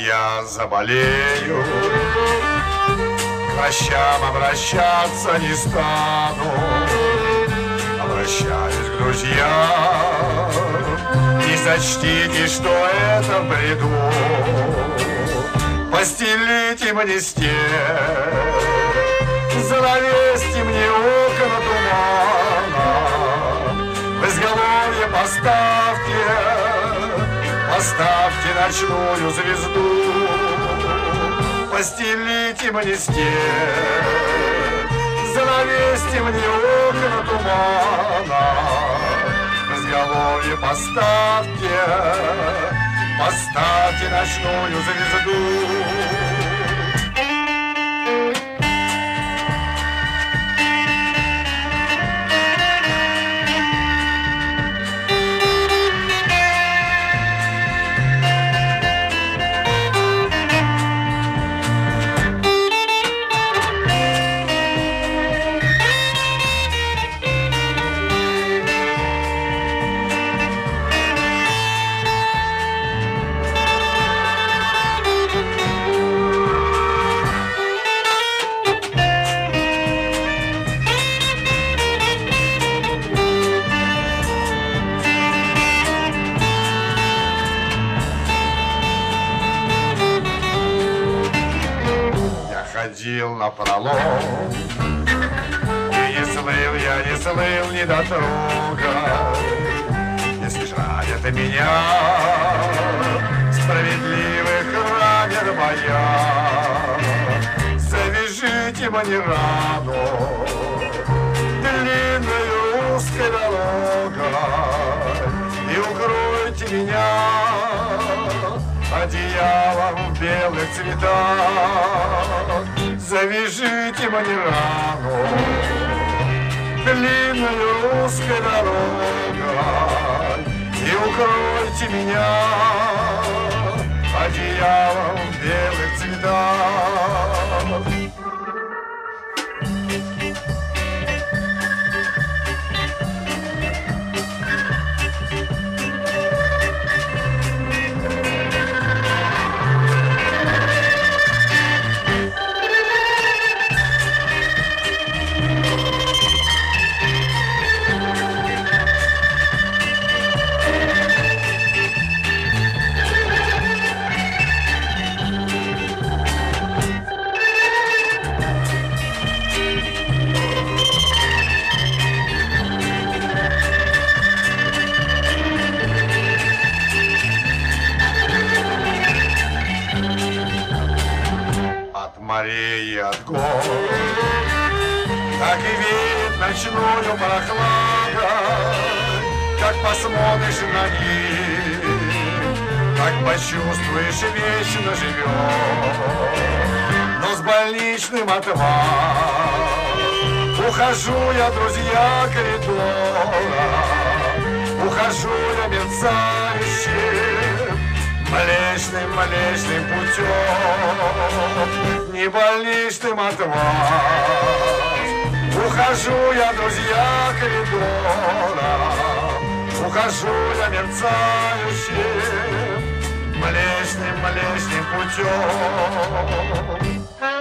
я заболею, к врачам обращаться не стану. Обращаюсь к друзьям, не сочтите, что это в бреду. Постелите мне стен, занавесьте мне окна тумана, в изголовье поставьте ночную звезду. Постелите мне стен, занавесьте мне окна тумана, в изголовье поставьте ночную звезду. Ходил напролом, и не слыл недотрога. Если жалят меня справедливых ранен моя, завяжите мне рану длинной узкой дорогой и укройте меня одеялом в белых цветах. Завяжите мне рану длинной узкой дорогой и укройте меня одеялом в белых цветах. Морей от гор, так и веет ночную прохладой. Как посмотришь на них, так почувствуешь, вечно живешь. Но с больничным от вас ухожу я, друзья, коридора, ухожу я мерцающим млечным путем, не больничным от вас. Ухожу я, друзья, коридора, ухожу я мерцающим млечным путем.